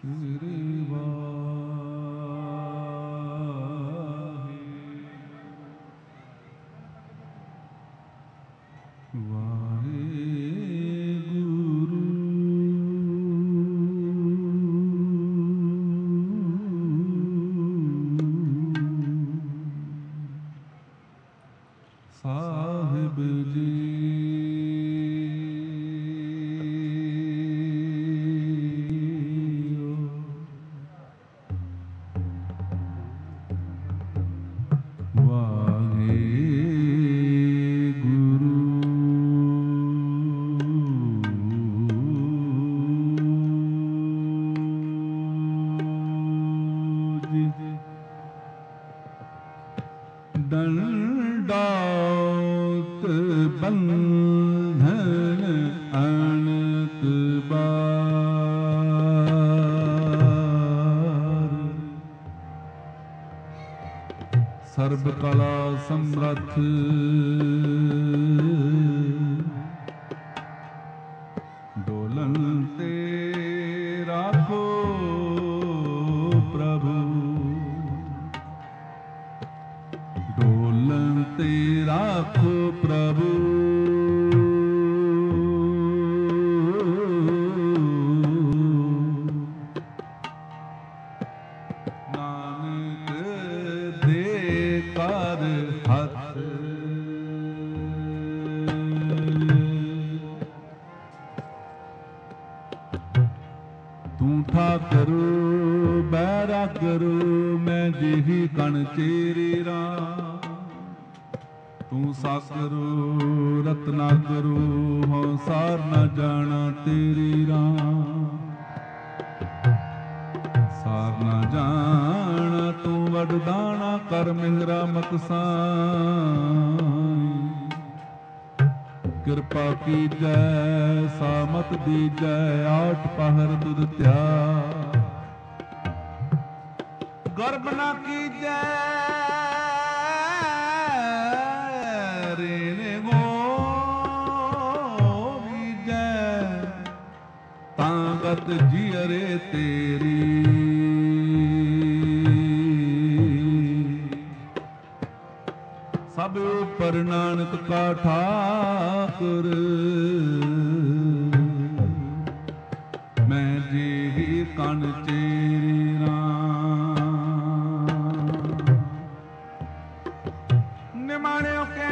ਸ੍ਰੀ ਵਾਹਿਗੁਰੂ। ਸਾਹਿਬ ਜੀ ਦੰਡਾਤ ਬੰਧਨ ਅਨੰਤ ਬਾਰ ਸਰਬ ਕਲਾ ਸਮਰੱਥ ਡੋਲਨ ਤੇ ਰਾਖੋ ਪ੍ਰਭੂ ਡੋਲਨ ਤੇ ਰਾਖੋ ਪ੍ਰਭੂ ਨਾਨਕ ਦੇ ਕਰ ਹੱਥ ਤੂੰ ਠਾਕੁਰ ਬੈਰਾ ਕਰੋ ਮੈਂ ਜਿਹੀ ਕਣ ਚੇਰੀ ਰਾਮ ਤੂੰ ਸਾਕਰੂ ਰਤਨਾ ਕਰੂ ਹਉ ਸਾਰ ਨ ਜਾਣਾ ਤੇਰੀ ਰਾਮ ਸਾਰ ਨ ਜਾਣਾ ਤੂੰ ਵਡਦਾਣਾ ਕਰ ਮਿਹਰਾ ਮਕਸਾਈ ਕਿਰਪਾ ਕੀਜੈ ਸਾਮਤ ਦੀਜੈ ਆਠ ਪਹਰ ਤੁਧ ਧਿਆ ਗਰਬ ਨ ਕੀਜੈ ਤਾਂਗਤ ਜੀਅਰੇ ਤੇਰੀ ਸਭ ਉਪਰ ਨਾਨਕ ਕਾ ਠਾਕੁਰ ਮੈਂ ਜਿਹੀ ਕਣ ਚੇਰੀ ਰਾਮ ਨਿਮਾਣਿਓ ਕੇ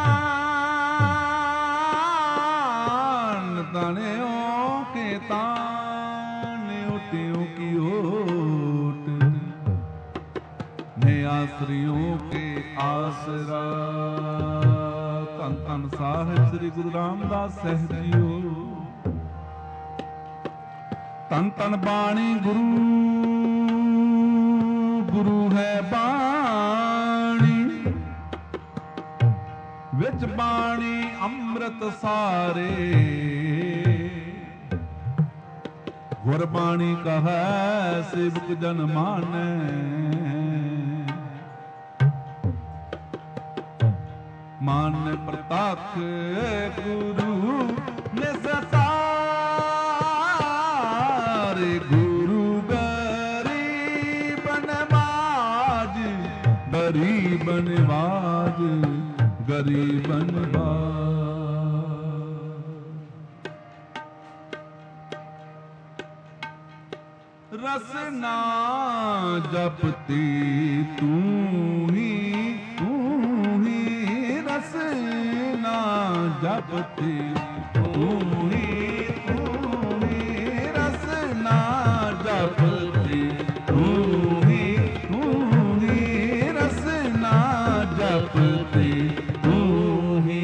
ਮਾਨ ਤਾਣਿਓ ਕੇ ਤਾਨ ਉਟਿਓ ਕੀ ਓਟ ਨੇ ਆਸਰਿयों ਕੇ ਆਸਰਾ ਧੰਨ ਧੰਨ ਸਾਹਿਬ ਸ੍ਰੀ ਗੁਰੂ ਰਾਮਦਾਸ ਸਾਹਿਬ ਜੀਓ ਧੰਨ ਧੰਨ ਬਾਣੀ ਗੁਰੂ ਗੁਰੂ ਹੈ ਬਾਣੀ ਵਿੱਚ ਬਾਣੀ ਅੰਮ੍ਰਿਤ ਸਾਰੇ ਗੁਰਬਾਣੀ ਕਹੈ ਸੇਵਕ ਜਨ ਮਾਨੈ ਮਾਨ ਪ੍ਰਤਾਖ ਗੁਰੂ ਨਿਸਤਾਰੇ ਗੁਰੂ ਗਰੀਬ ਨਵਾਜ ਗਰੀਬ ਨਵਾਜ ਗਰੀਬ ਨਵਾਜ ਰਸਨਾ ਜਪਤੀ ਤੂੰ ਹੀ ਰਸਨਾ ਜਪਤੀ ਤੂੰ ਹੀ ਰਸਨਾ ਜਪਤੀ ਤੂੰ ਹੀ ਰਸਨਾ ਜਪਤੀ ਤੂੰ ਹੀ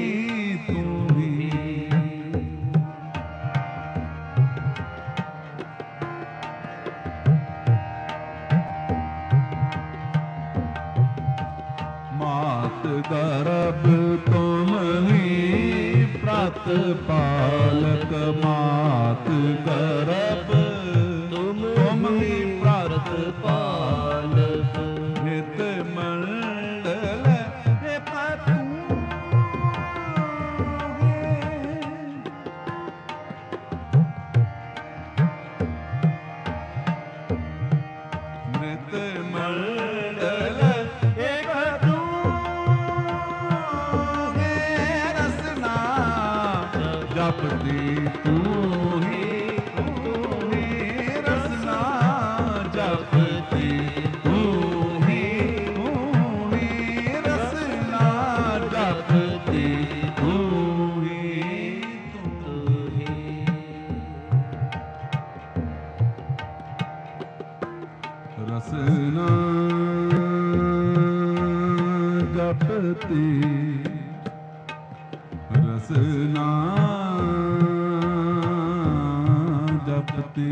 ਗਰਭ ਤੁਮ ਹੀ ਪ੍ਰਤਪਾਲਕ ਮਾਤ ਗਰਭ ਤੁਮ ਹੀ ਪ੍ਰਤਪਾਲਕ ਨਿਤ ਮੰਡਲ ਹੈ ਪਤੂ रसना जपती रसना जपती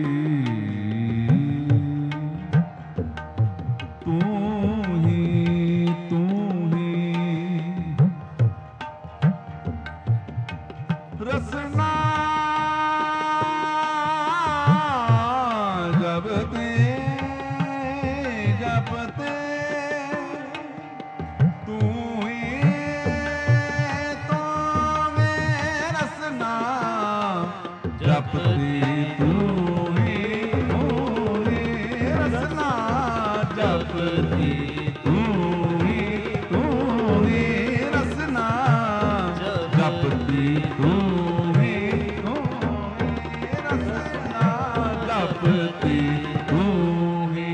तू ही रसना जपते जपते तू ही तो मैं रसना जपती तू ही रसना जपती तू ही रसना जपती तू रसना जपती तू ही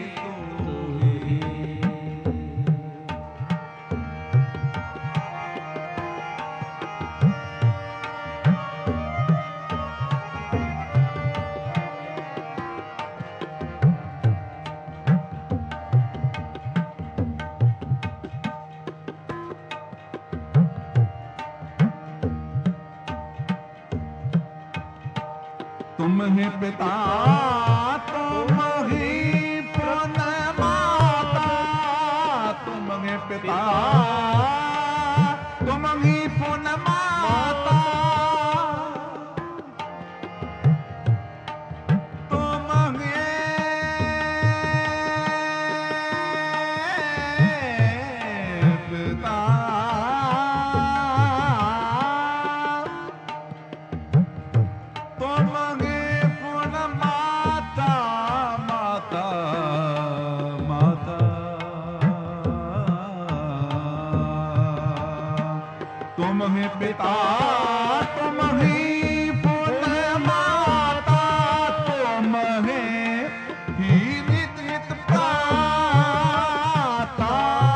तुम ही पिता तुम ही पुण्य माता तुम ही पिता तुम ही पुण्य माता तुम ही पिता तुम तुम ही पिता तुम ही पुण्य माता तुम ही नित नित प्राता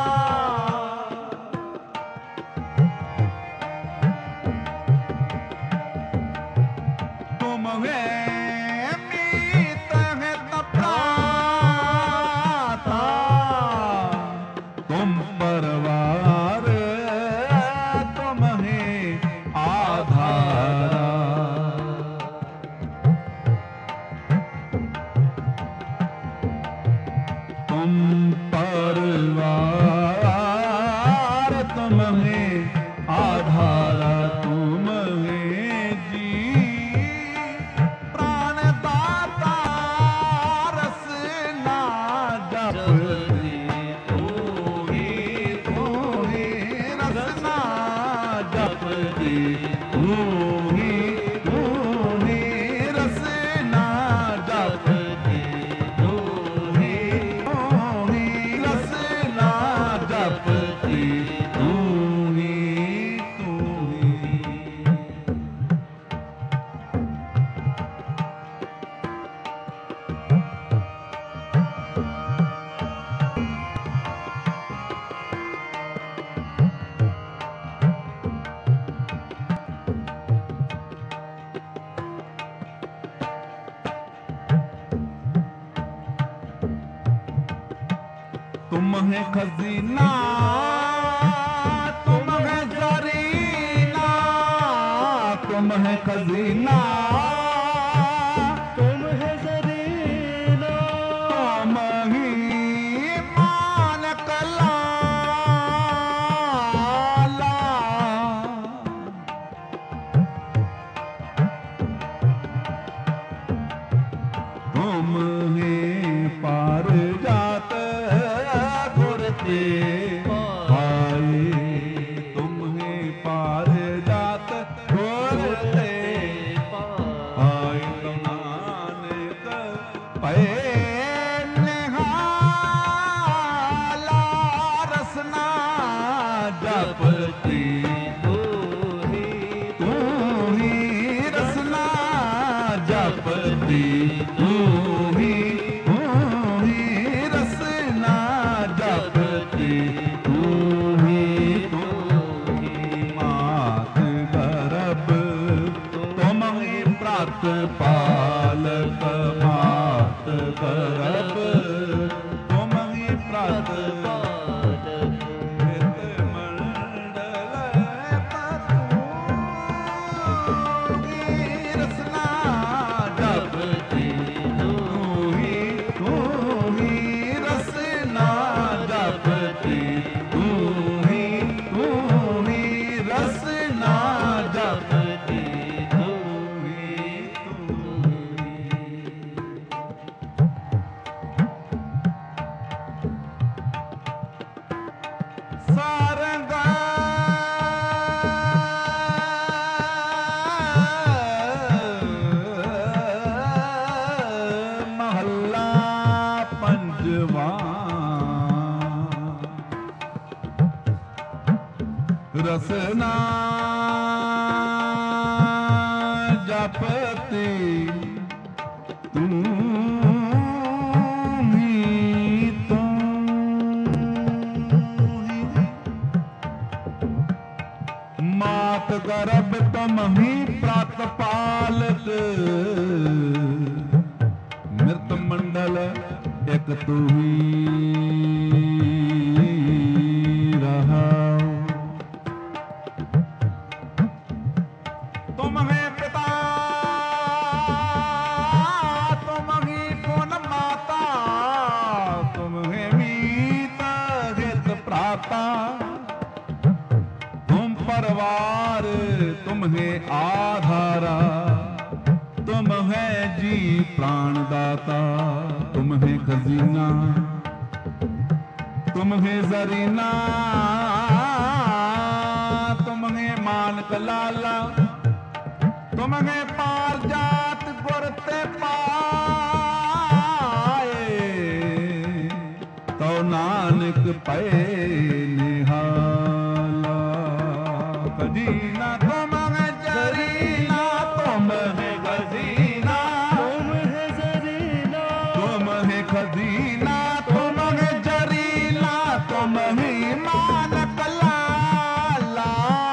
तुम मीत हित प्राता तुम परवार तुम परवार तुम में आधारा तुम में जी प्राण दाता रसना जपती तू ही रसना जपती तू ही रसना जपती तुम है खजीना तुम है जरीना तुम है खजीना तुम है जरीना तुम ही मानक लाला तुम ही पार जात भाई तुम ही पार जात घोरते भाई तुम नानक पे निहाला रसना जपती तू ही रसना जपती तू ही रसना जपती तू ही मात गर्भ तुम ही प्रात पालक मात गर्भ ਰਸਨਾ ਜਪਤੀ ਤੂੰ ਹੀ ਮਾਤ ਗਰਭ ਤੁਮ ਹੀ ਪ੍ਰਤਪਾਲਕ ਮਿਰਤ ਮੰਡਲ ਇੱਕ ਤੂੰ ਹੀ ਰਹਾ ਤੁਮ ਹੈ ਪਿਤਾ ਤੁਮ ਹੀ ਪੁਨ ਮਾਤਾ ਤੁਮ ਹੈ ਮੀਤ ਹਿਤ ਭਰਾਤਾ तुम परवार तुम है आधारा तुम है जी प्राण दाता तुम है खजीना तुम है जरीना तुम है मानक लाला तुम है पार जात गुर ते पाए तो नानक पे निहाल खजीना तुम है जरीना तुम है खजीना तुम है जरीना तुम है खजीना तुम है जरीना तुम ही मानक लाला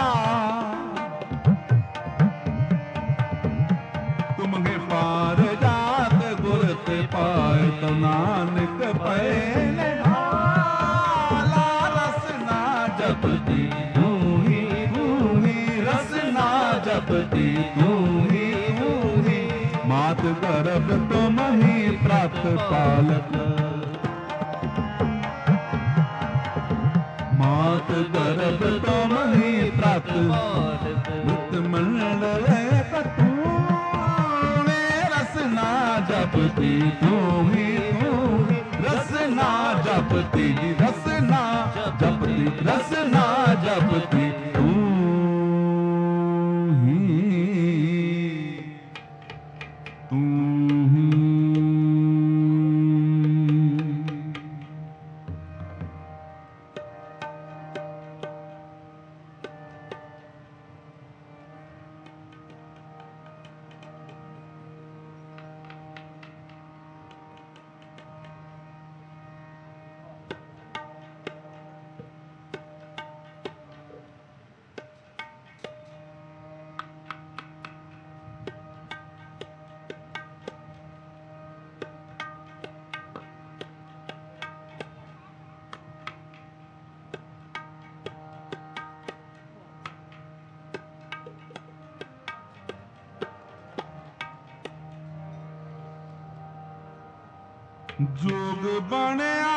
तुम है पार जात गुर ते पाए तो नानक पे निहाला रसना जपती जपती तू ही मात गर्भ तुम ही प्रतिपालक मात गर्भ तुम ही प्रतिपालक मृत मंडल तू रसना जपती तू ही रसना जपती रसना जपती रसना जपती जोग बनया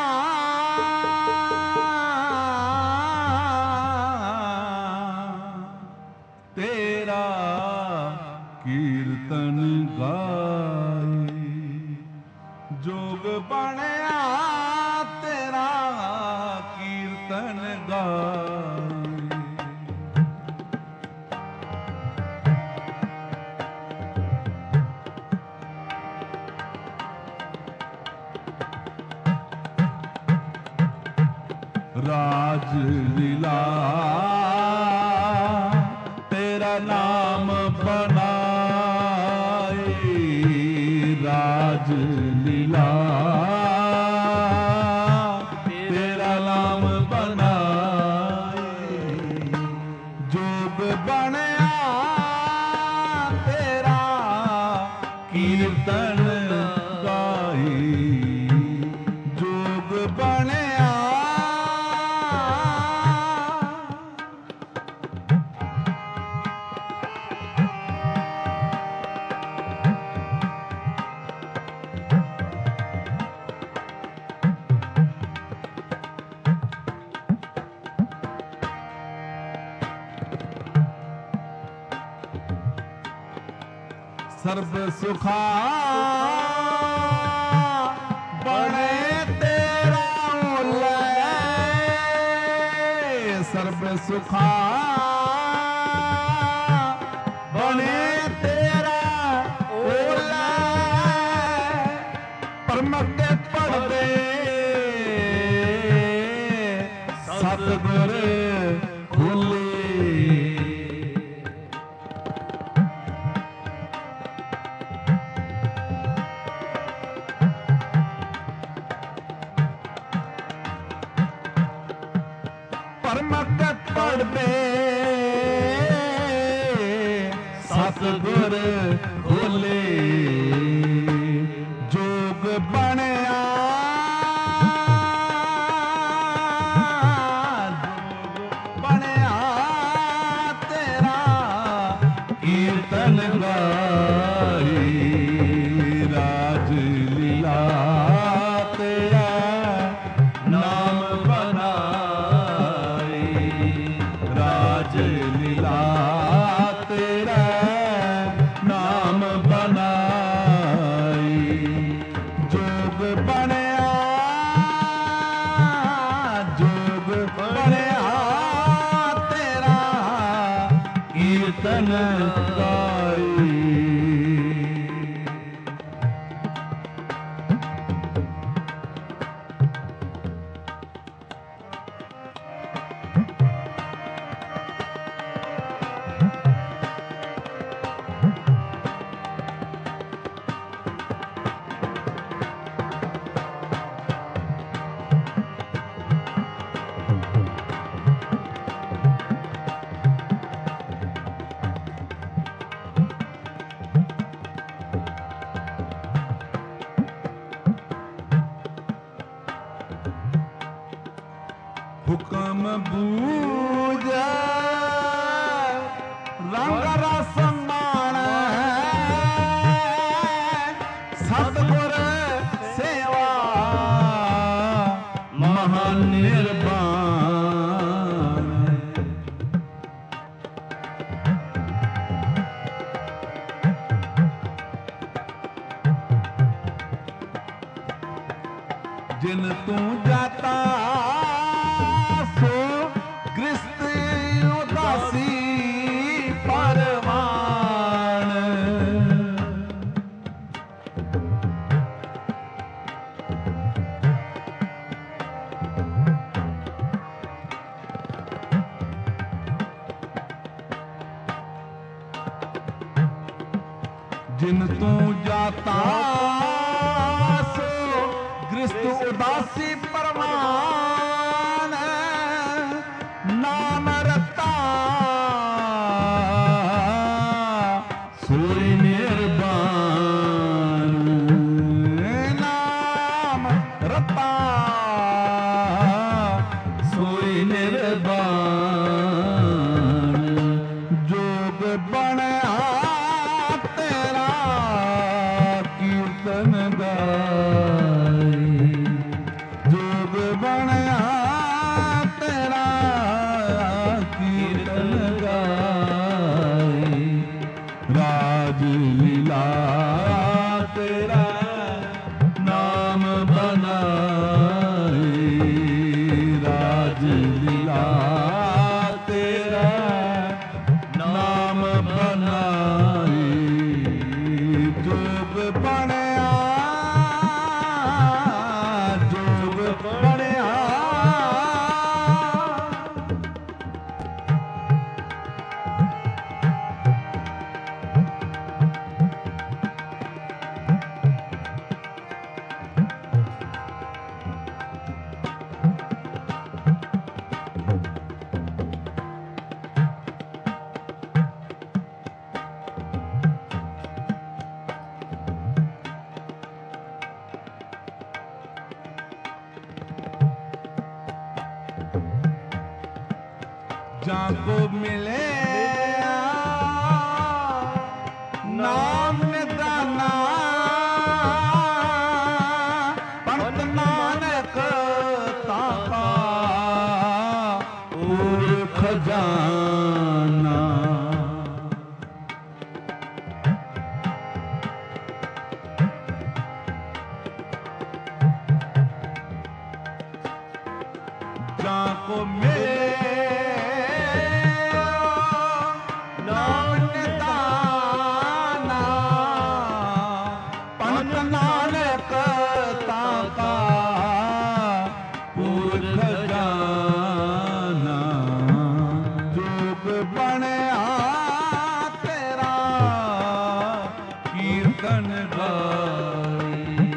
तेरा कीर्तन गाए जोग बनया तेरा कीर्तन गाए राज लीला तेरा नाम बनाए राज लीला तेरा नाम बनाए जोग बनया तेरा कीर्तन गाए जोग बनया सर्ब सुखा बने तेरा उल्लय सर्ब सुखा बने तेरा उल्लय परमते पढ़दे सतगुर खुले ਗੁਰਮੁਖ ਪੜ੍ਹਦੇ ਸਤਿਗੁਰ ਖੋਲੇ ਜੋਗ ਬਣਿਆ ਤੇਰਾ ਕੀਰਤਨ ਗਾਈ ਰਾਜ ਲੀਲਾ ਤੇਰਾ ਨਾਮ ਬਣਾਈ ਰਾਜ ਲੀਲਾ ਤੇਰਾ ਨਾਮ ਬਣਾਈ ਜੋਗ ਬਣਿਆ ਜੋਗ ਬਣਿਆ ਤੇਰਾ ਕੀਰਤਨ ਗਾਈ ਹੁਕਮ ਬੂਝੈ ਰੰਗ ਰਸ ਮਾਣੈ ਸਤਿਗੁਰ ਸੇਵਾ ਮਹਾ ਨਿਰਵਾਣ ਜਿਨ ਤੂੰ ਜਾਤਾ ਗ੍ਰਸਤ ਉਦਾਸੀ ਪਰਵਾਨ ਜਿਨ ਤੂੰ ਜਾਤਾ ਸੋ ਗ੍ਰਸਤ ਉਦਾਸੀ ਪਰਵਾਨ ਨਾਮ ਰਤਾ ਸੋਈ ਨਿਰਵਾਣ ਨਾਮ ਰਤਾ ਸੋਈ ਨਿਰਵਾਣ ਜੋਗ ਬਣਿਆ ਤੇਰਾ ਕੀਰਤਨ ਗਾਈ ਜੋਗ ਬਣਿਆ ਤੇਰਾ ਕੀਰਤਨ ਗਾਈ ਰਾਜ ਲੀਲਾ ਤੇਰਾ ਨਾਮ ਬਣਾਈ ਰਾਜ ਲੀਲਾ ਤੇਰਾ ਨਾਮ ਬਣਾਈ ਜੋਗ ਬਣਿਆ ਜੋਗ ਬਣਿਆ जाको मिले नाम निदाना पंत नानक ताका और खजाना जाको मिले नानक ताका पुरख जाना जोग बनया तेरा कीर्तन गाई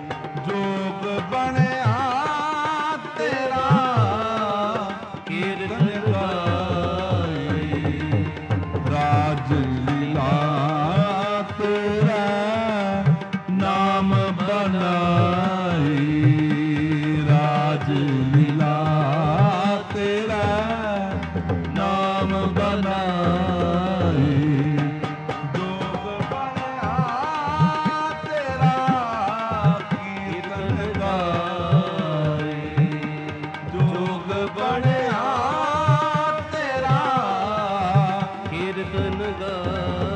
जोग बनया तेरा कीर्तन बनाई राज लीला तेरा नाम बनाई जोग बनया तेरा कीर्तन गाई जोग बनया तेरा कीर्तन गाई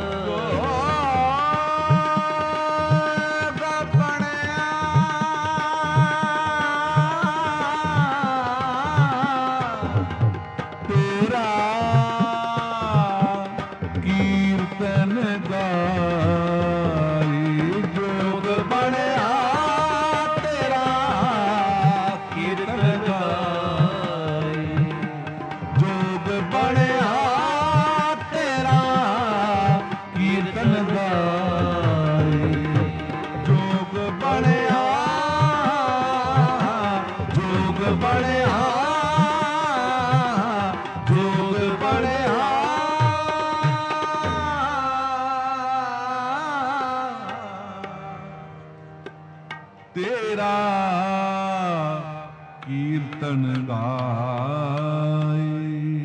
तेरा कीर्तन गाई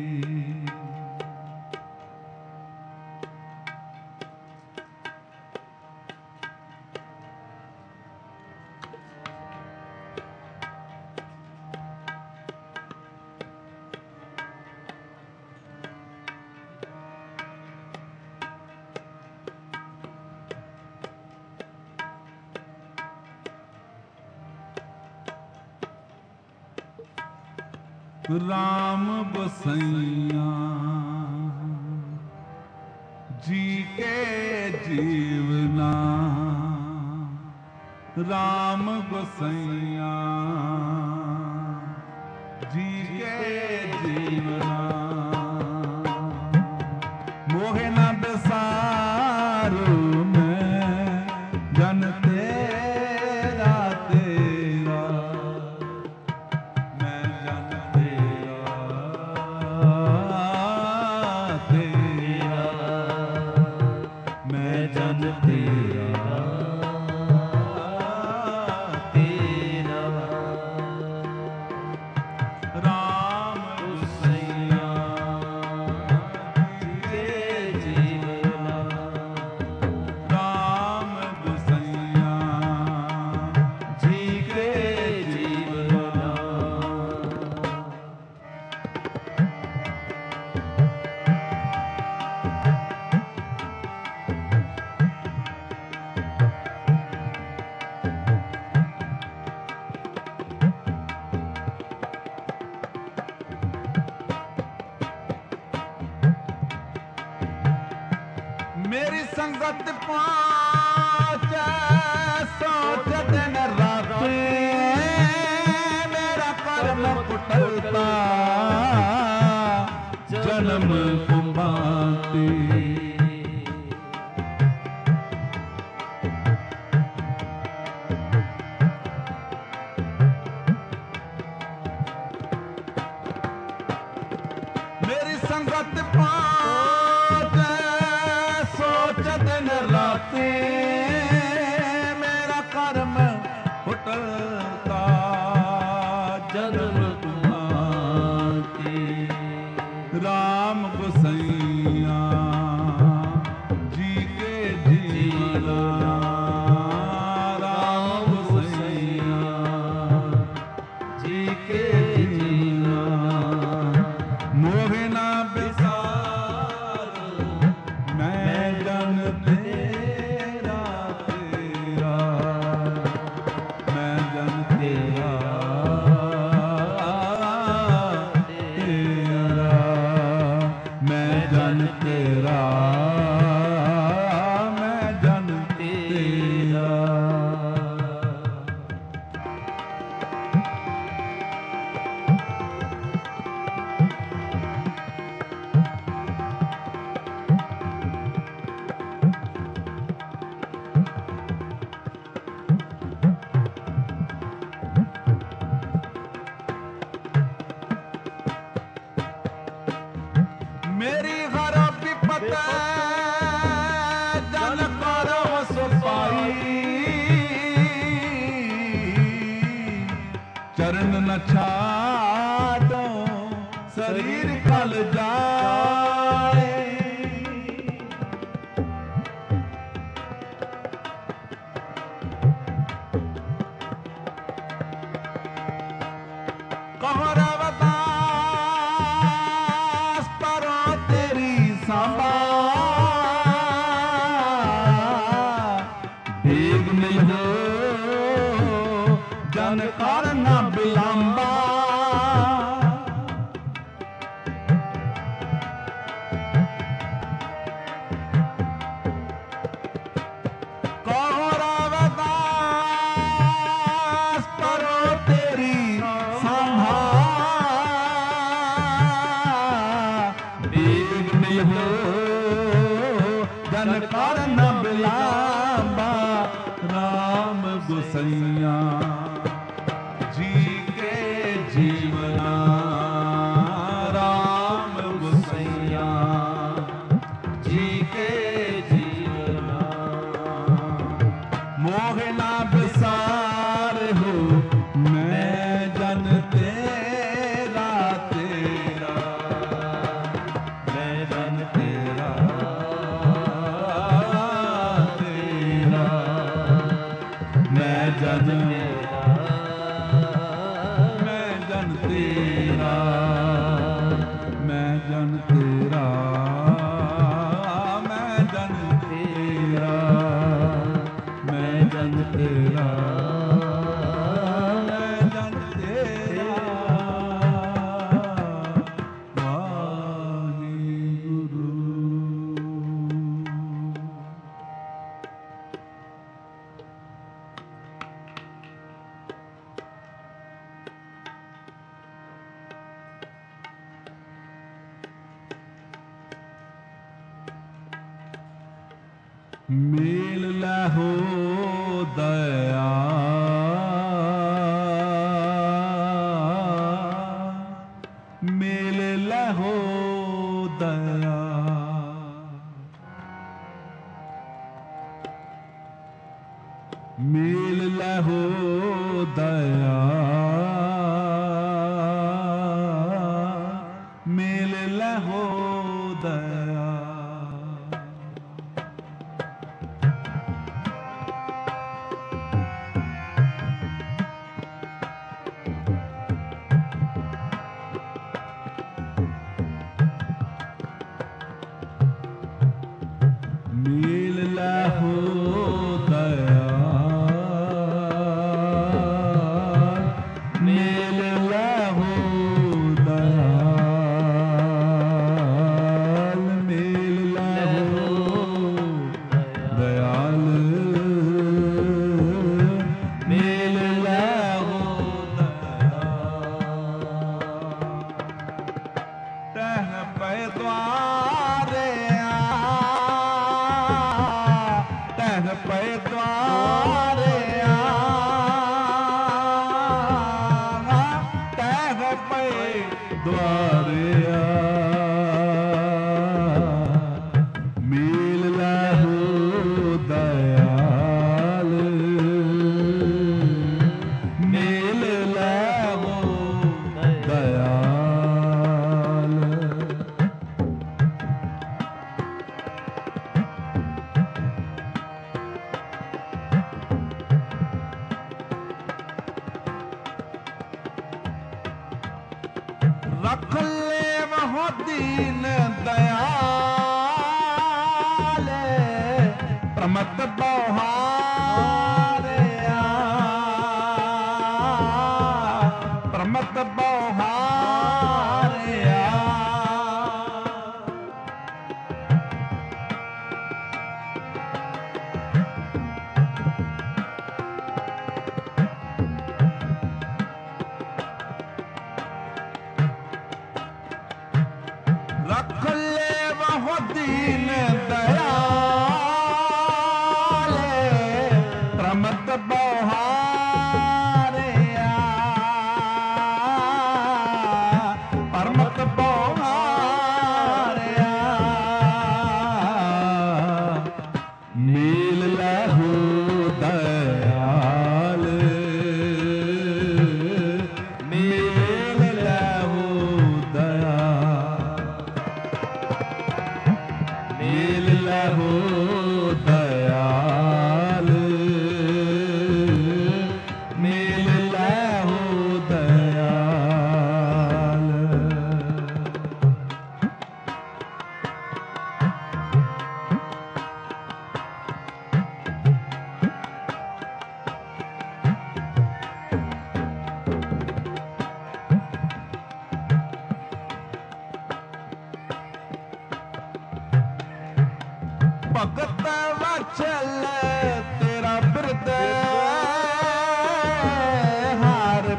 राम बसैया जी के जीवना राम बसैया जी के जीवना मोहे न बेसारू में जन तेरा तेरा मैं जन मेरी संगत पाँच सोच दिन रात मेरा कर्म कुटलता जन्म कुमाती मेरी संगत पाँच सोच दिन राते मेरा कर्म फुटलता जन्म तुम्हारी राम गोसैया जी के जीवना राम गोसैया जी के जीवना मोहे ना बेसार मैं जन तेरा तेरा मैं जन न छाड़ो शरीर कल जाए। कहो रवदास परो तेरी सांबा, भीग मिलो जन कर न बिलंबा। कहो रवदास परो तेरी सांभा, भीग मिलो जन कर न बिलंबा। राम गुसैया जी के जीवना, राम गुसैया जी के जीवना। मोहना विसार हो मैं जन तेरा तेरा, मैं जन तेरा तेरा, मैं जन तेरा, मैं जन तेरा, मैं जन तेरा, मैं जन तेरा, मैं जन तेरा। वाहिगुरु। मेल लहो दया, मेल लहो दया। मेल लहो दया, मेल लहो दया। मेल लहो दया, मेल लहो दयाल, मेल लहो दयाल, मेल लहो दयाल। तह पे द्वारे तह पे द्वारे तह पे द्वारे मेल लहो दयाल, मेल लहो दयाल। रख ले वहो दीन दयाल, प्रमत बौहारे प्रमत बौहारे। रख ले वह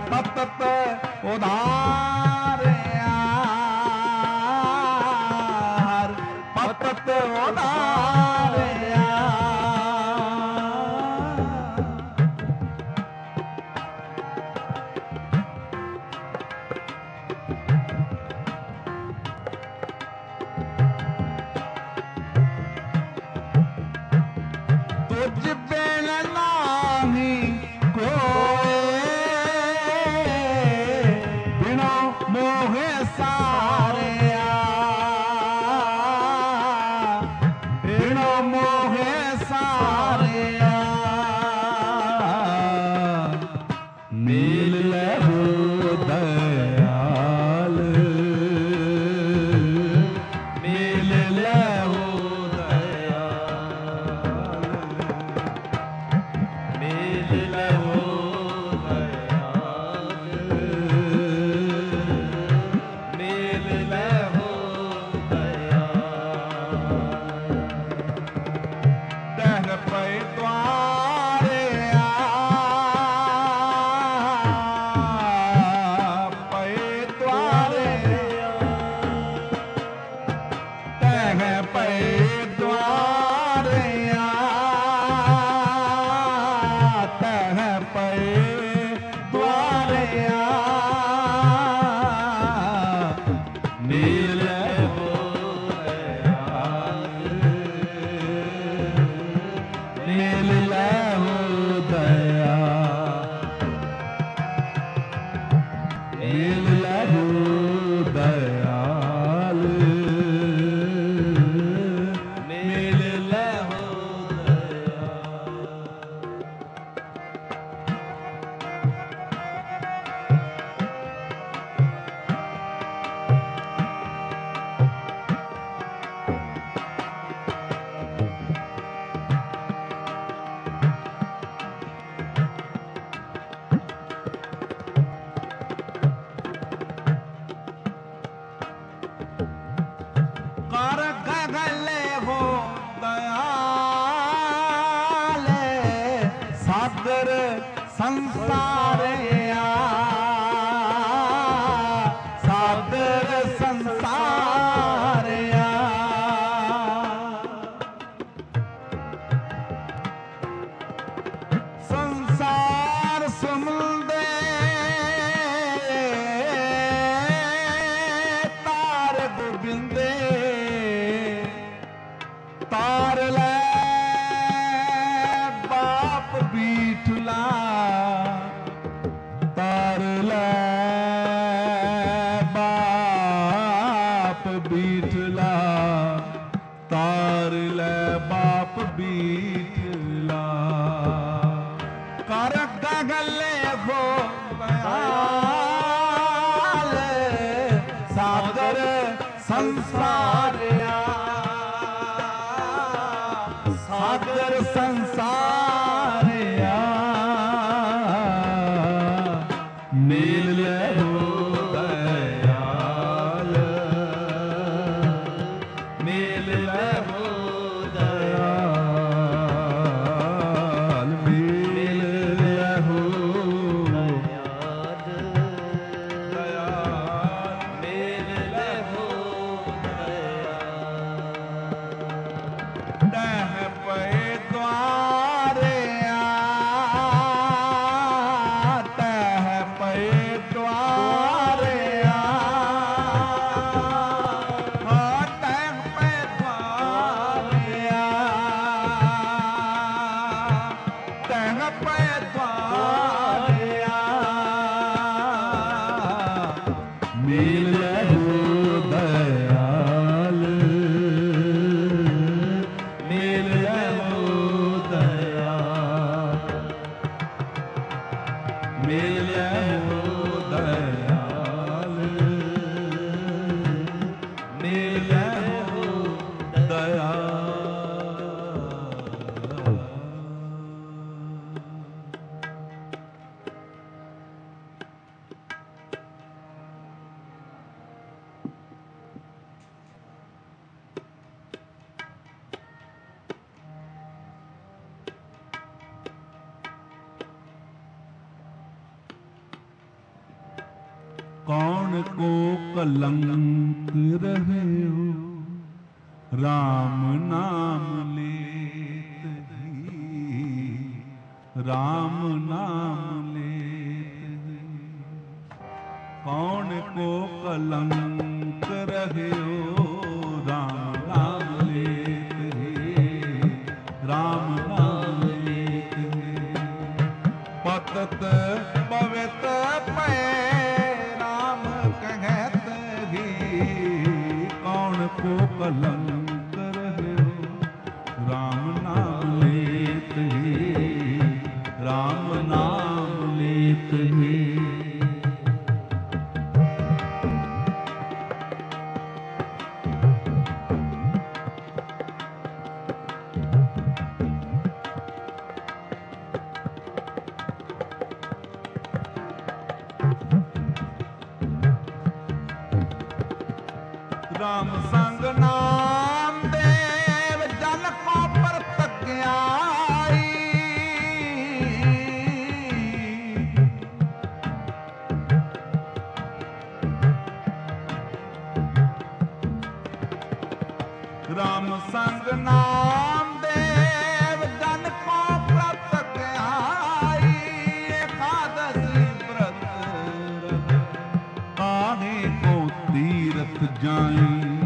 पतत उधारिया हर पतत उधारिया तुझ बिन नाही कोई बिनो मोहे सारिया बिनो मोहे सारिया मिल लहो दयाल मिल लहो संसारिया सागर संसारिया संसार समुंदे तार गोबिंदे तार ले बाप बीठला तार ले बाप बीठला तार ले बाप बीठला कर गगले हो दयाल सागर संसारिया सागर संसारिया मिल लहो दयाल मिल लहो दयाल मिल लहो दयाल मिल लहो दह पे द्वारे तह पे द्वारे तह पे द्वारे तह पे द्वारे मिल लहो दयाल मिल लहो दयाल मिल लहो दयाल मिल लहो दयाल कौन को कलंक रहे हो, राम नाम लेत ही, राम नाम लेत ही। कौन को कलंक रहे हो, राम नाम लेत ही, राम नाम लेत ही। पतत पवित पै राम कहत ही, कौन को कलंक रहे हो, राम नाम लेत ही, राम नाम लेत ही। राम संग नाम देव जन को प्रतज्ञाई, राम संग नाम देव जन को प्रतज्ञाई। एकादशी व्रत काहे को तीरथ जाई,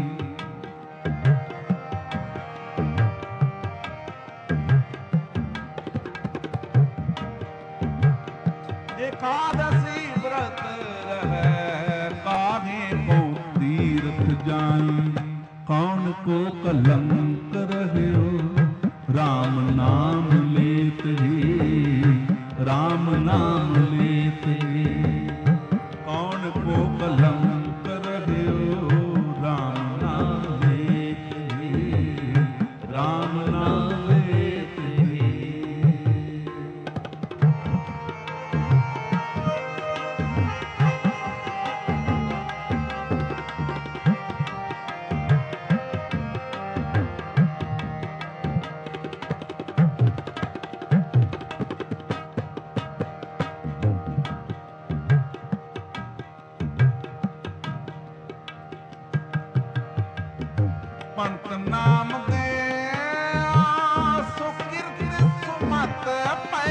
एकादशी व्रत रहे काहे को तीरथ जाई। कौन को कलंक रहे हो, राम नाम लेत ही, राम नाम लेत ही। कौन को कलंक रहे हो, राम नाम लेत ही, राम नाम लेत ही। पंत नाम दे सुकीर्ति सुमत पै,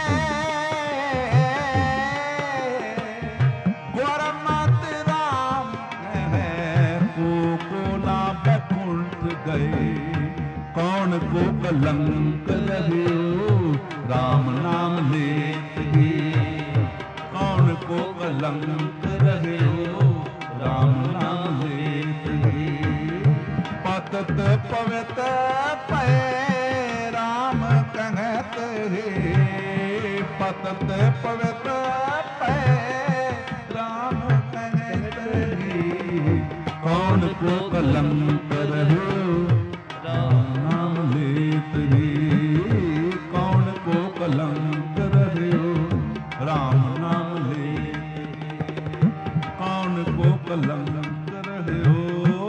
गुरमत राम है को ला बैकुंठ गए। कौन को कलंक रहे हो, राम नाम लेत ही। कौन को कलंक रहे हो, राम नाम लेत ही। पतत पवित पै राम कहत हे, पतत पवित पै राम कहत हे। कौन को कलंक रहे हो, राम नाम लेत ही। कौन को कलंक रहे हो, राम नाम लेत ही। कौन को कलंक रहे हो,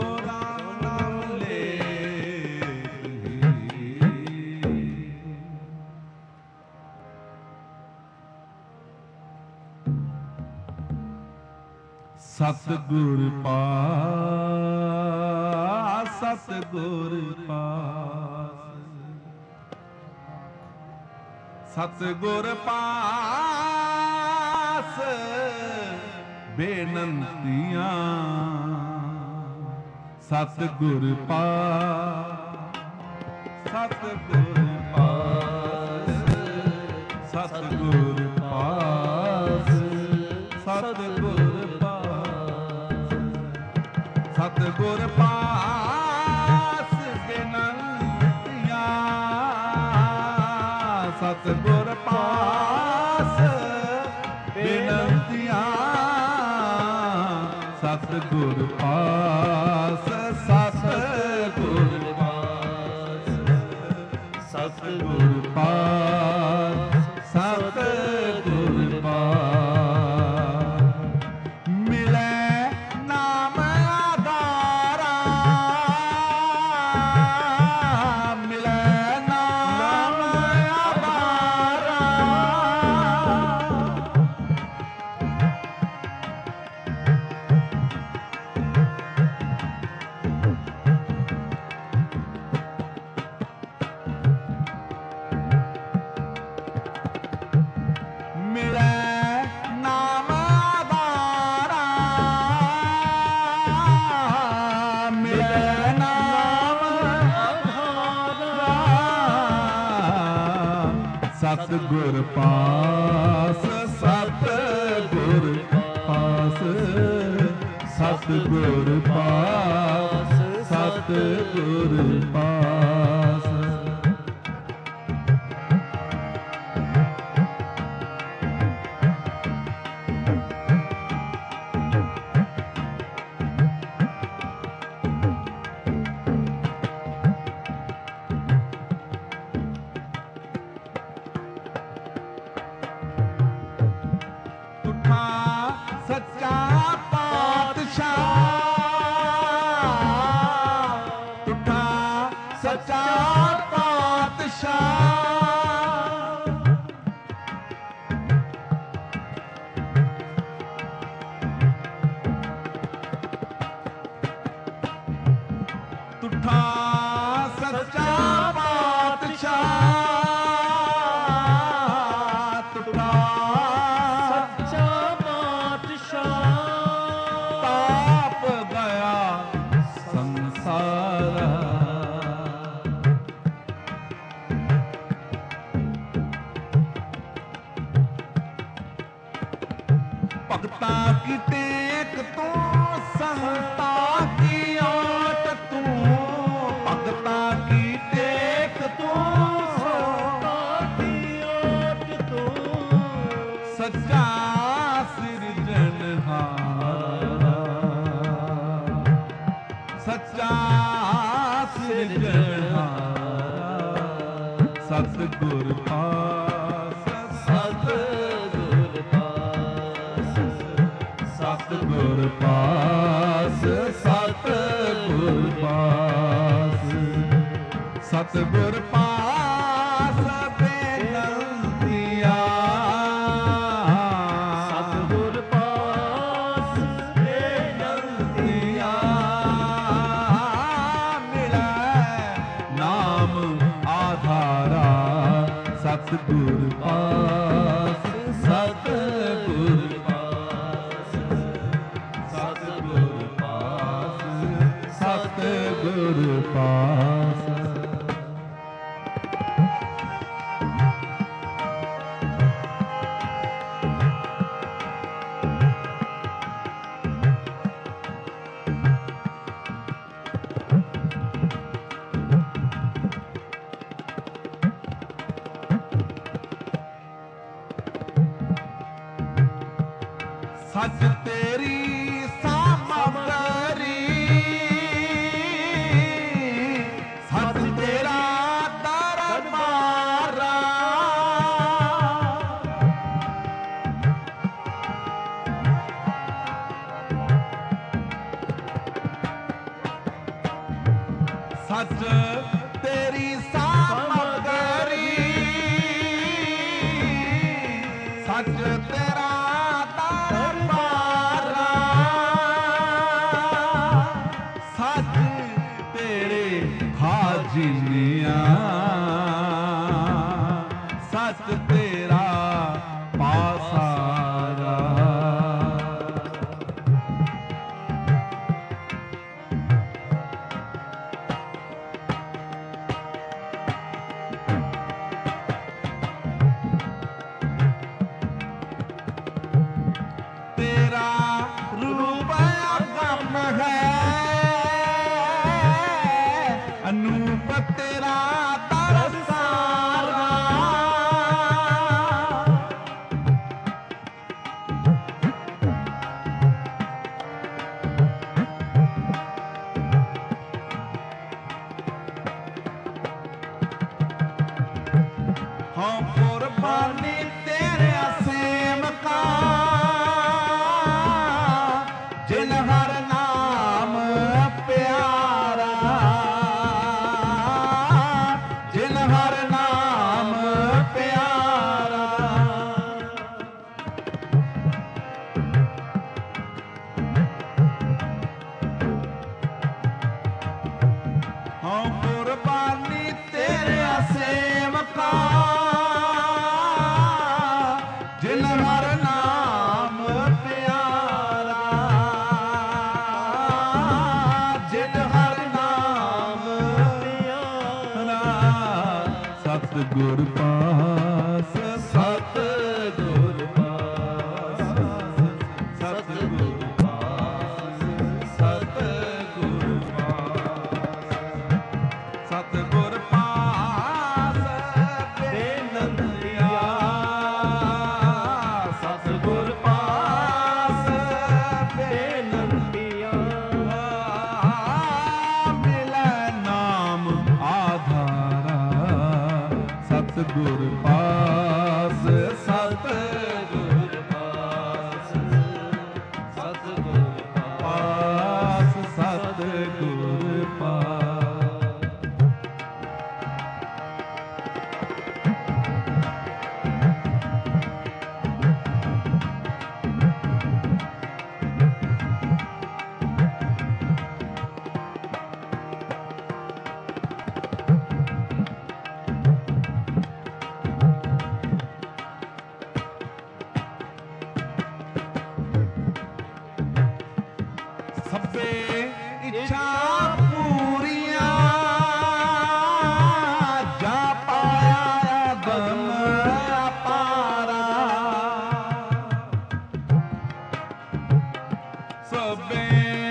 सतगुर पास, सतगुर पास, सतगुर पास बेनंतियां। सतगुर पास, सतगुर पास, सतगुर पास, सतगुर सतगुर पास बेनंतियां। सतगुर पास बेनंतियां। सतगुर पास, सतगुर पास, सतगुर पास, सतगुर पास। मिले नाम आधारा, मिले नाम आधारा। ਗੁਰ ਪਾਸ, ਸਤ ਗੁਰ ਪਾਸ, ਸਤ ਗੁਰ ਪਾਸ, ਸਤ ਗੁਰ ਪਾਸ। ਸੱਚਾ ਪਾਤਸ਼ਾਹ, ਤੁਠਾ ਸੱਚਾ ਪਾਤਸ਼ਾਹ, ਤੁਠਾ ਸੱਚਾ ਪਾਤਸ਼ਾਹ, ਤੁਠਾ ਤਾਪ ਗਿਆ ਸੰਸਾਰ, ਭਗਤਾਂ ਕੀ ਟੇਕ ਤੂੰ, ਸੰਤਾਂ ਕੀ ਆਟ ਤੂੰ, ਭਗਤਾਂ ਕੀ ਟੇਕ ਤੂੰ, ਸੰਤਾਂ ਕੀ ਆਟ ਤੂੰ, ਸੱਚਾ ਸੱਚਾ ਸਿਰਜਣਹਾਰ, ਸਤਿਗੁਰ ਪਾਸ, ਸਤਿਗੁਰ ਪਾਸ, ਸਤਿਗੁਰ ਪਾਸ, ਸਤਿਗੁਰ ਪਾਸ, ਸਤਿਗੁਰ ਪਾਸ ਬੇਨੰਤੀਆ, ਸਤਿਗੁਰ ਪਾਸ ਬੇਨੰਤੀਆ, ਸਤਿਗੁਰ ਪਾਸ, ਸਤਿਗੁਰ ਪਾਸ, ਸਤਿਗੁਰ ਪਾਸ, ਸਤਿਗੁਰ ਪਾਸ। ਸੱਚ ਤੇਰੀ ਸਾਮਗਰੀ, ਸੱਚ ਤੇਰਾ ਦਰਬਾਰਾ, ਸੱਚ ਤੇਰੀ ਸਾਮਗਰੀ, ਸੱਚ ਤੇਰਾ ਹਾਜੀਆਂ, ਸੱਚ ਤੇਰਾ ਪਾਸਾਰਾ, ਤੇਰਾ ਰੂਪ ਅਗਮ ਹੈ, ਅਨੂਪ ਤੇਰਾ ਦਰਸਾਰਾ, ਹਾਂ ਕੁਰਬਾਨੀ ਤੇਰੇ ਅਸੀਮ ਕਾ, ਜਿਨ ਹਰ ਨਾਮ ਪਿਆਰਾ, ਜਿਨ ਹਰ ਨਾਮ ਪਿਆਰਾ, ਹਾਂ ਕੁਰਬਾਨੀ ਤੇਰੇ ਅਸੀਮ ਕਾ, ਜਿਨ ਹਰ ਨਾਮ ਪਿਆਰਾ, ਜਿਨ ਹਰ ਨਾਮ ਪਿਆਰਾ, ਸਤਿਗੁਰ ਪਾਸ, ਗੁਰ ਪਾਸ, ਸਤ ਗੁਰ ਪਾਸ, ਸਤ ਗੁਰ ਪਾਸ, ਸਤ ਗੁਰ ਪਾਸ। ਸਭੇ ਇੱਛਾ ਪੂਰੀਆਂ, ਜਾ ਪਾਇਆ ਗਮ ਅਪਾਰਾ। ਸਭੇ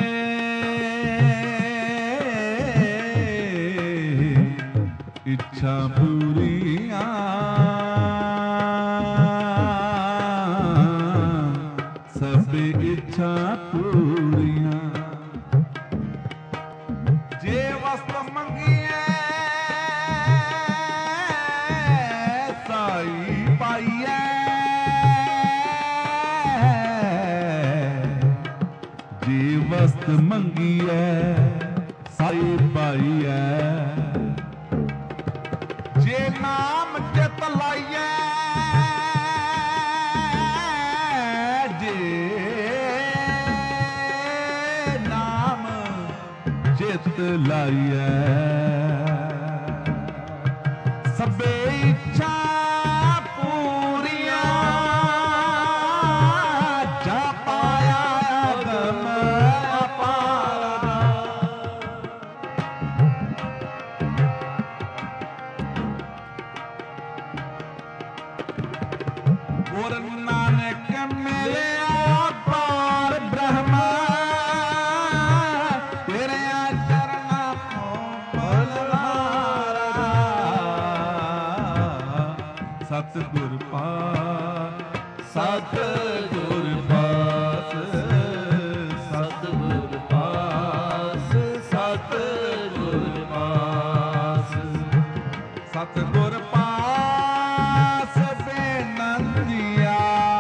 ਇੱਛਾ ਪੂਰੀਆਂ, ਸਭੇ ਇੱਛਾ ਪੂਰੀਆਂ। ਜੇ ਵਸਤ ਮੰਗੀਐ ਸਾਈ ਪਾਈਐ, ਜੇ ਵਸਤ ਮੰਗੀਐ ਸਾਈ ਪਾਈਐ। ਜੇ ਨਾਮ ਚਿਤ ਲਾਈਐ, ਚਿਤ ਲਾਈਐ। ਸਭੇ ਇੱਛਾ ਪੂਰੀਆਂ, ਜਾ ਪਾਇਆ ਅਗਮ ਅਪਾਰਾ। ਗੁਰ ਨਾਨਕ ਮਿਲਿਆ ਪਾਰ ਬ੍ਰਹਮ, ਸਤ ਗੁਰ ਪਾਸ, ਸਤ ਗੁਰ ਪਾਸ, ਸਤ ਗੁਰ ਪਾਸ, ਸਤ ਗੁਰ ਪਾਸ। ਸਤ ਗੁਰ ਪਾਸ ਬੇਨੰਤੀਆ,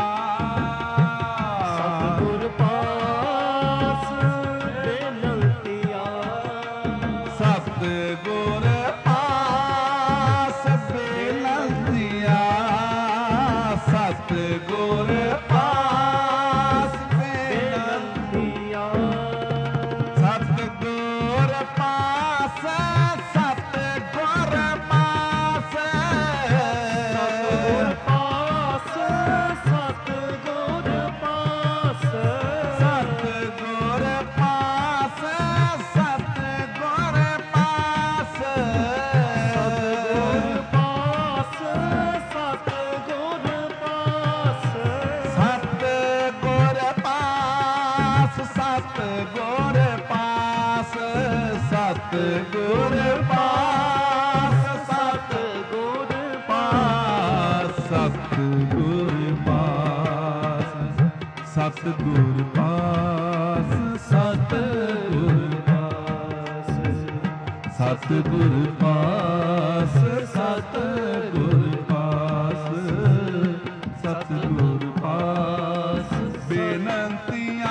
ਸਤ ਗੁਰ ਪਾਸ ਬੇਨੰਤੀਆ, ਸਤ ਗੁਰ ਪਾਸ ਬੇਨੰਤੀਆ, ਸਤ ਗੁਰ ਪਾਸ ਬੇਨੰਤੀਆ। ਸਤ ਗੁਰ ਪਾਸ, ਸਤ ਗੁਰ ਪਾਸ, ਸਤ ਗੁਰ ਪਾਸ, ਸਤ ਗੁਰ ਪਾਸ, ਸਤ ਗੁਰ ਪਾਸ, ਸਤ ਗੁਰ ਪਾਸ, ਸਤ ਗੁਰ ਪਾਸ, ਸਤ ਗੁਰ ਪਾਸ, ਸਤ ਗੁਰ ਪਾਸ, ਸਤ ਗੁਰ ਪਾਸ, ਸਤ ਗੁਰ ਪਾਸ, ਸਤ ਗੁਰ ਪਾਸ, ਸਤ ਗੁਰ ਪਾਸ, ਸਤ ਗੁਰ ਪਾਸ, ਸਤ ਗੁਰ ਪਾਸ, ਸਤ ਗੁਰ ਪਾਸ, ਸਤ ਗੁਰ ਪਾਸ, ਸਤ ਗੁਰ ਪਾਸ ਬੇਨੰਤੀਆਂ।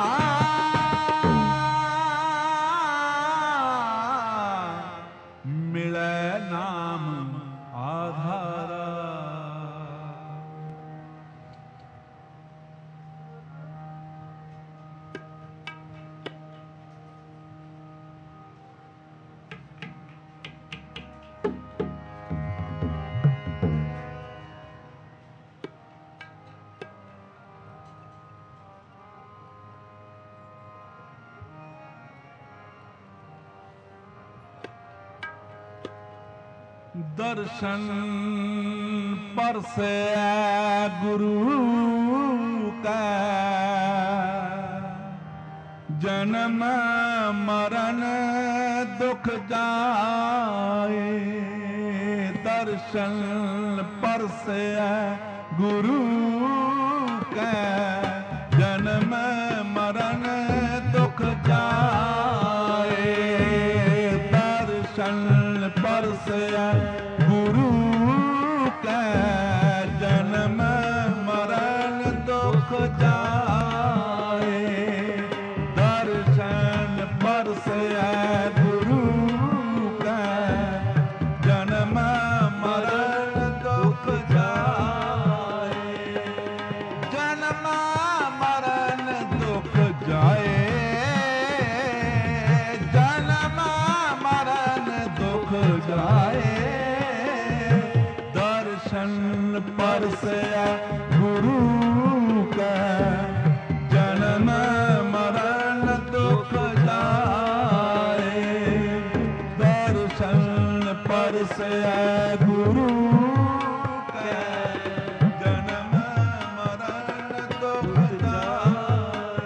ਮਿਲੈ ਨਾਮ ਆਧਾਰਾ। ਦਰਸ਼ਨ ਪਰਸੈ ਗੁਰੂ ਕੈ, ਜਨਮ ਮਰਨ ਦੁਖ ਜਾਏ। ਦਰਸ਼ਨ ਪਰਸੈ ਗੁਰੂ ਕੈ, ਜਨਮ ਮਰਨ ਦੁਖ ਜਾਏ। ਦਰਸ਼ਨ ਪਰਸੈ ਗੁਰੂ ਦੁਖ ਜਾਏ, ਦਰਸ਼ਨ ਪਰਸੈ ਗੁਰੂ ਕੈ, ਜਨਮ ਮਰਨ ਦੁਖ ਜਾਏ, ਜਨਮ ਮਰਨ ਦੁਖ ਜਾਏ, ਜਨਮ ਮਰਨ ਦੁਖ ਜਾਏ, ਦਰਸ਼ਨ ਪਰਸੈ ਗੁਰੂ ਕੈ, ਜਨਮ ਮਰਨ ਦੁਖ ਜਾਏ, ਦਰਸ਼ਨ ਪਰਸੈ ਗੁਰੂ ਕੈ, ਜਨਮ ਮਰਨ ਦੁਖ ਜਾਏ।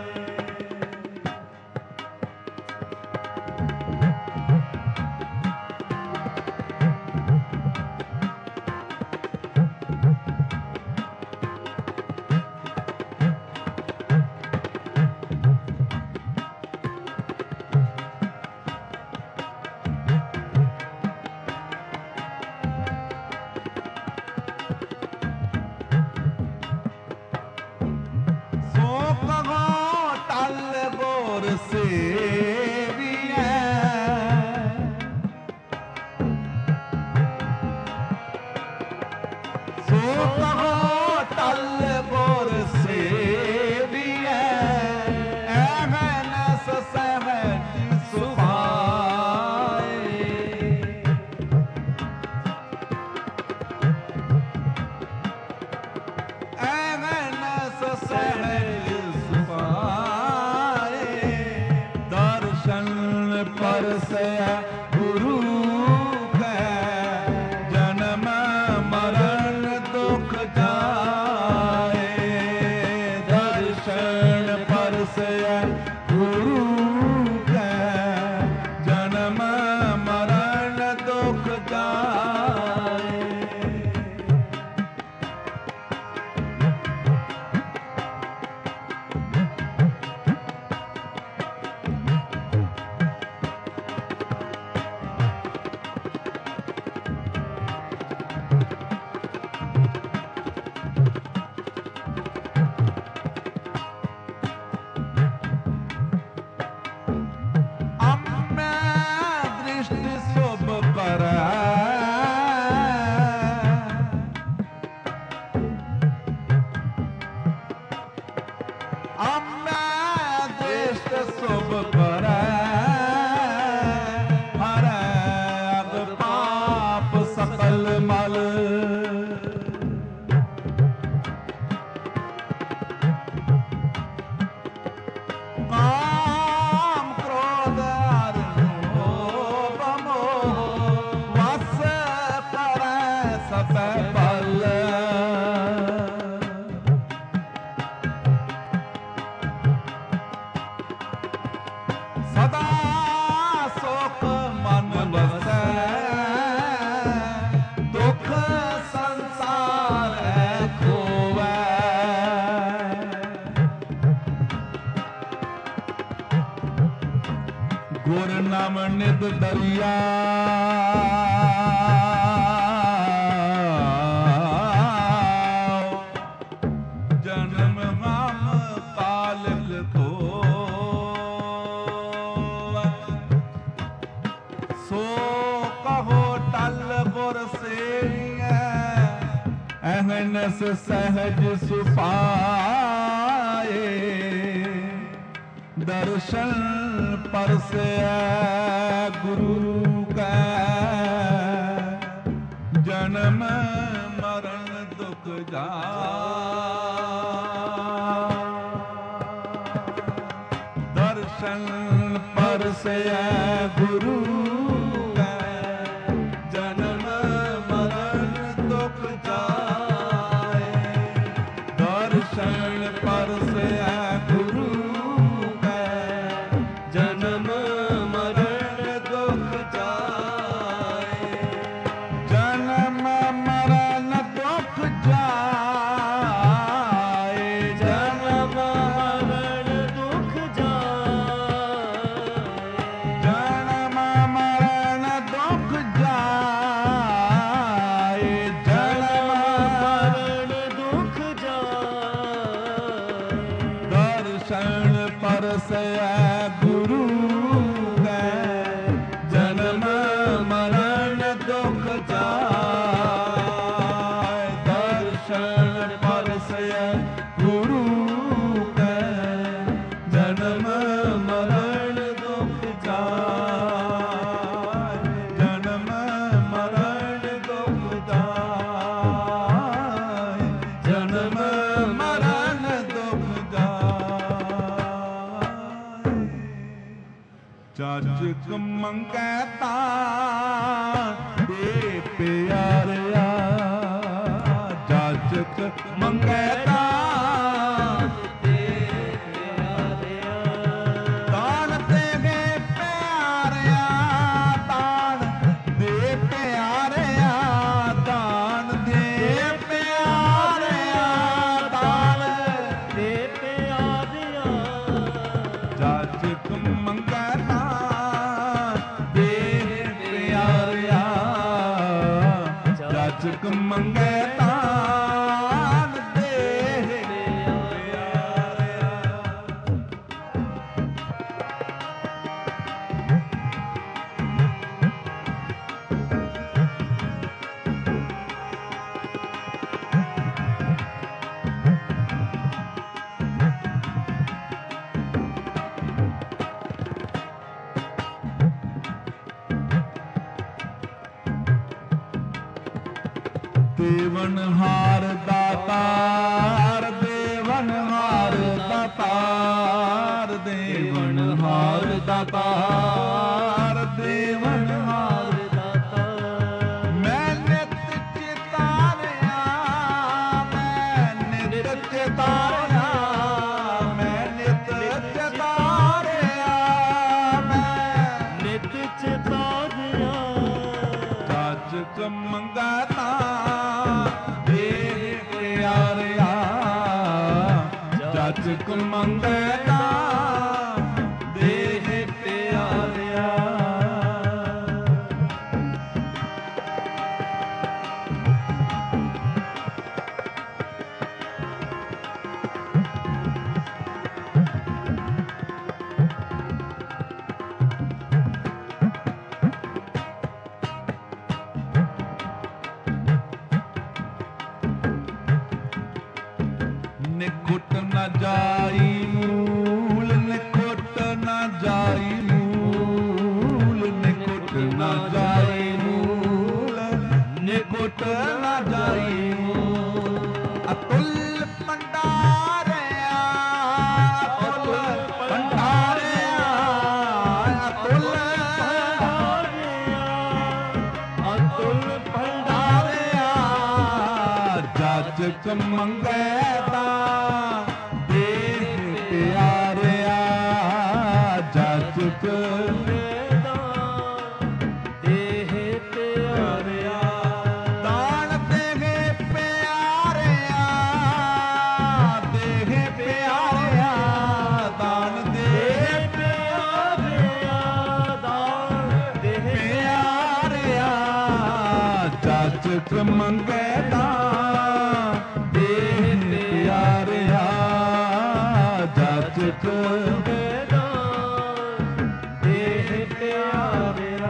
ਨਿਦ ਦਰਿਆ ਜਨਮ ਮਮ ਪਾਲਕ ਧੋ ਸੋ ਕਹੋ ਟਲ ਗੁਰ ਸੇਈਐ ਅਹਨਸ ਸਹਜ ਸੁਪਾਏ ਦਰਸ਼ਨ ਪਰਸੈ ਗੁਰੂ ਕੈ ਜਨਮ ਮਰਨ ਦੁਖ ਜਾਏ ਦਰਸ਼ਨ ਪਰਸੈ ਗੁਰੂ ਕੈ ਜਨਮ ਮਰਨ ਦੁਖ ਜਾਏ ਦਰਸ਼ਨ ਪਰਸੈ ਗੁਰੂ ਜਨਮ ਮਰਨ ਦੁਖ ਜਾਏ ਜਨਮ ਮਰਨ ਦੁਖ ਜਾਏ ਜਨਮ ਮਰਨ ਦੁਖ ਜਾਏ ਜਨਮ ਮਰਨ ਦੁਖ ਜਾਏ ਜਨਮ ਮਰਨ ਦੁਖ ਜਾਏ ਪਰਸੈ ਗੁਰੂ ਕੈ ਜਨਮ ਮਰਨ ਦੁਖ ਜਾਇ ਦਰਸ਼ਨ ਪਰਸੈ ਗੁਰੂ ਕੈ ਜਨਮ ਮਰਨ ਦੁਖ ਜਾਇ ਜਨਮ ਮਰਨ ਦੁਖ ਜਾਇ ਜਨਮ ਮਰਨ ਦੁਖ ਜਾਇ ਚਾਚਕ ਮੰਗੈ ਤਾਂ ਦੇ ਪਿਆਰਿਆ ਚਾਚਕ ਮੰਗੈ ਤਾਂ ਦੇ ਪਿਆਰਿਆ ਤਾਣ ਤੇਰੇ ਪਿਆਰਿਆ ਤਾਣ ਦੇ ਪਿਆਰਿਆ ਤਾਣ ਦੇ ਪਿਆਰਿਆ ਤਾਣ ਦੇ ਪਿਆਰਿਆ ਚਾਚਕ ਮੰਗੈ ਤਾਂ ਦੇ ਪਿਆਰਿਆ ਚਾਚਕ ਮੰਗੈ ਤਾਣ ਦੇ ਪਿਆਰਿਆ ਦੇਵਨਹਾਰ ਦਾਤਾਰ ਦੇਵਨਹਾਰ ਦਾਤਾਰ ਦੇਵਨਹਾਰ ਦਾਤਾਰ ਦੇਵਨਹਾਰ ਦਾਤਾਰ ਮੈਂ ਨਿਤ ਚਿਤਾਰਿਆ ਮੈਂ ਨਿਤ ਚਿਤਾਰਿਆ ਮੈਂ ਨਿਤ ਚਿਤਾਰਿਆ ਮੈਂ ਨਿਤ ਚਿਤਾਰਿਆ ਚਾਚਕ ਮੰਗਾ ਤਾਂ ਦੇ ਪਿਆਰਿਆ ਚਾਚਕ ਮੰਗੈ ਤਾਂ ਦੇ ਪਿਆਰਿਆ ਨਿਕੁੱਟ ਨਾ ਜਾਈ ਮੂਲ ਨਿਕੁੱਟ ਨਾ ਜਾਈ ਮੂਲ ਨਿਕੁੱਟ ਨਾ ਜਾਈ ਮੂਲ ਨਿਕੁੱਟ ਨਾ ਜਾਈ ਮੂਲ ਅਤੁਲ ਭੰਡਾਰਿਆ ਅਤੁਲ ਭੰਡਾਰਿਆ ਅਤੁਲ ਅਤੁਲ ਭੰਡਾਰਿਆ ਚਾਚਕ ਮੰਗੈ ਤਾਂ ਦੇ ਪਿਆਰਿਆ ਚਾਚਕ ਦੇਹ ਪਿਆਰਿਆ ਤਾਣ ਦੇਹ ਪਿਆਰਿਆ ਦੇਹ ਪਿਆਰਿਆ ਤਾਣ ਦੇਹ ਪਿਆਰਿਆ ਦਾਨ ਦੇਹ ਪਿਆਰਿਆ ਚਾਚਕ ਮੰਗੈ ਤਾਂ ਦੇ ਪਿਆਰਿਆ ਚਾਚਕ ਦੇਹ ਪਿਆਰਿਆ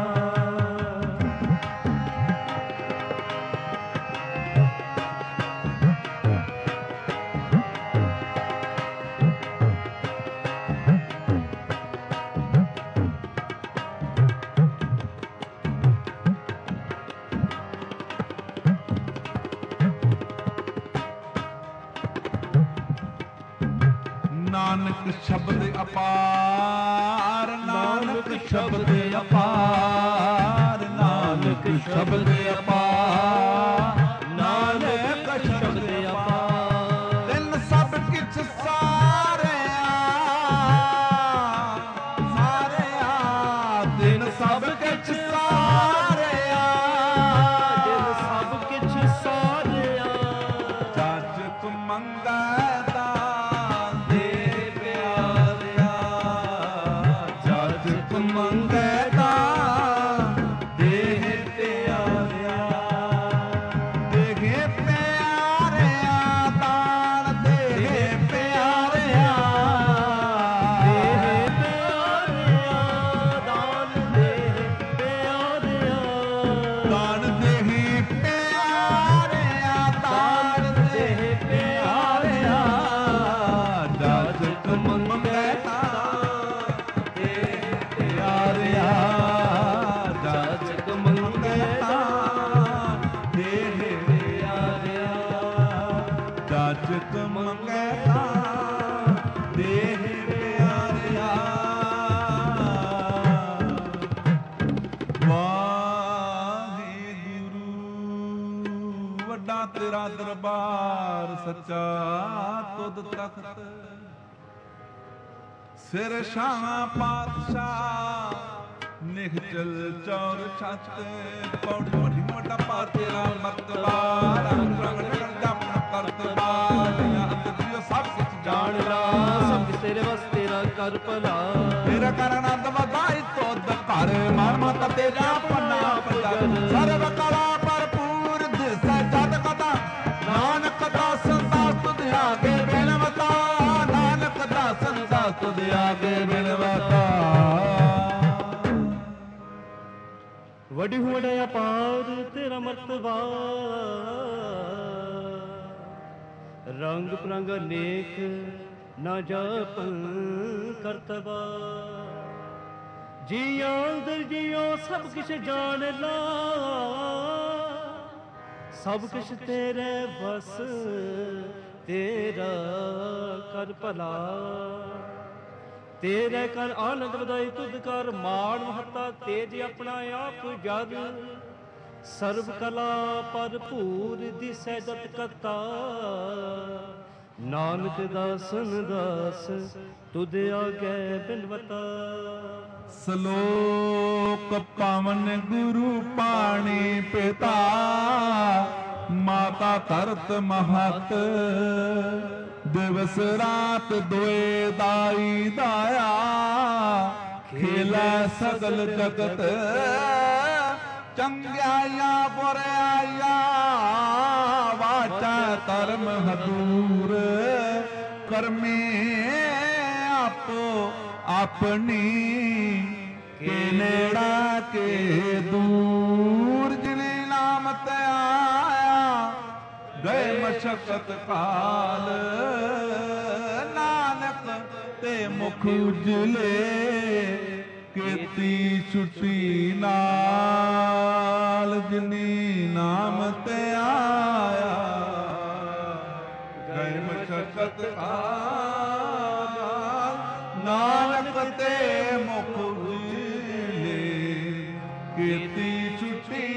ਨਾਨਕ ਸ਼ਬਦ ਅਪਾਰ ਨਾਨਕ ਸ਼ਬਦ ਅਪਾਰ ਨਾਨਕ ਸ਼ਬਦ ਅਪਾਰ ਨਾਨਕ ਸ਼ਬਦ ਅਪਾਰ ਤਿੰਨ ਸਭ ਕਿਛ ਸਾਰਿਆ ਸਾਰਿਆ ਤਿੰਨ ਸਭ ਕਿਛ ਸਾਰਿਆ ਦਿਲ ਸਭ ਕਿਛ ਸਾਰਿਆ ਚਾਚਕ ਮੰਗੈ ਤਾਂ ਦੇ ਪਿਆਰਿਆ ਚਾਚਕ ਮੰਗੈ ਤਾਂ ਦੇ ਪਿਆਰਿਆ ਦੇਗੇ ਪਿਆਰਿਆ ਤਾਣ ਦੇ ਪਿਆਰਿਆ ਦੇਹ ਪਿਆਰਿਆ ਵਾਹਿਗੁਰੂ। ਵੱਡਾ ਤੇਰਾ ਦਰਬਾਰ ਸੱਚਾ ਤੁਧ ਤਖਤ, ਸਿਰ ਸ਼ਾਹ ਪਾਤਸ਼ਾਹ ਨਿਖਚਲ ਚੌਰ ਛੱਤ। ਪੌੜੀ ਵੱਡੀ ਵੱਡਾ ਪਾ ਤੇਰਾ ਮਰਤਬਾ, ਰੰਗ ਰੰਗ ਜਪ ਕਰਤਬਾ। ਅੰਦਰ ਸਭ ਕੁਛ ਜਾਣ ਲਾ ਸਭ ਤੇਰੇ ਵਸ ਤੇਰਾ ਕਰ ਭਲਾ। ਤੇਰਾ ਕਰਨ ਅੰਦ ਵਧਾਈ ਤੁਧ ਘਰ, ਮਨ ਮਤ ਤੇਰਾ ਪੰਨਾ ਪਜਰ। ਸਰਬ ਕਲਾ ਭਰਪੂਰ ਦਿਸੈ ਜਦ ਕਦਾ, ਨਾਨਕ ਦਾਸ ਸੰਦਾਸ ਤੁਧ ਆਗੇ ਬਿਨਵਤਾ। ਨਾਨਕ ਦਾਸ ਸੰਦਾਸ ਤੁਧ ਆਗੇ ਬਿਨਵਤਾ। ਵੱਡੀ ਵਡਿਆ ਅਪਾਰ ਤੇਰਾ ਮਰਤਬਾ, ਰੰਗ ਪ੍ਰੰਗ ਅਨੇਕ ਨਾ ਜਪਨ ਕਰਤਬਾ। ਜੀਓ ਅੰਦਰ ਜੀਓ ਸਭ ਕਿਛ ਜਾਣ ਲਾ, ਸਭ ਕਿਛ ਤੇਰੇ ਬਸ ਤੇਰਾ ਕਰ ਭਲਾ। ਤੇਰੇ ਕਰ ਆਨੰਦ ਵਧਾਈ ਤੁਧ ਕਰ, ਮਾਣ ਮਹੱਤਾ ਤੇਜ ਆਪਣਾ ਆਪ ਜਗ। ਸਰਬ ਕਲਾ ਭਰਪੂਰ ਦਿਸੈ ਜਤ ਕਤਾ, ਨਾਨਕ ਦਾਸਨ ਦਾਸ ਤੁਧ ਆਗੇ ਬਿਨਵਤਾ। ਸ਼ਲੋਕ ਪਵਨ ਗੁਰੂ ਪਾਣੀ ਪਿਤਾ, ਮਾਤਾ ਧਰਤ ਮਹਤ। ਦਿਵਸ ਰਾਤ ਦੋਏ ਦਾਈ ਦਾਇਆ, ਖੇਲਾ ਸਗਲ ਜਗਤ। ਚੰਗਿਆਈਆਂ ਬੁਰਿਆਈਆਂ ਵਾਚਾ ਧਰਮ ਹਦੂਰ। ਕਰਮੀ ਆਪੋ ਆਪਣੀ, ਕੇ ਨੇੜਾ ਕੇ ਦੂਰ। ਜਿਨੇ ਨਾਮ ਤੇ ਆਇਆ ਗਏ ਮਸ਼ਕਤ ਕਾਲ, ਨਾਨਕ ਤੇ ਮੁਖ ਉਜਲੇ। ਕੀਤੀ ਛੁੱਟੀ ਨਾਲ, ਜਿਨੀ ਨਾਮ ਤੇ ਆਇਆ ਗਏ ਮਸ਼ਕਤ ਕਾਲ। ਨਾਨਕ ਤੇ ਮੁਖ ਉਜਲੇ, ਕੀਤੀ ਛੁੱਟੀ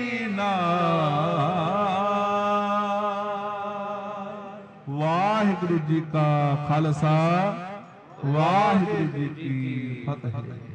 ਨਾਲ। ਵਾਹਿਗੁਰੂ ਜੀ ਕਾ ਖਾਲਸਾ, ਵਾਹਿਗੁਰੂ ਜੀ ਕੀ ਫਤਿਹ।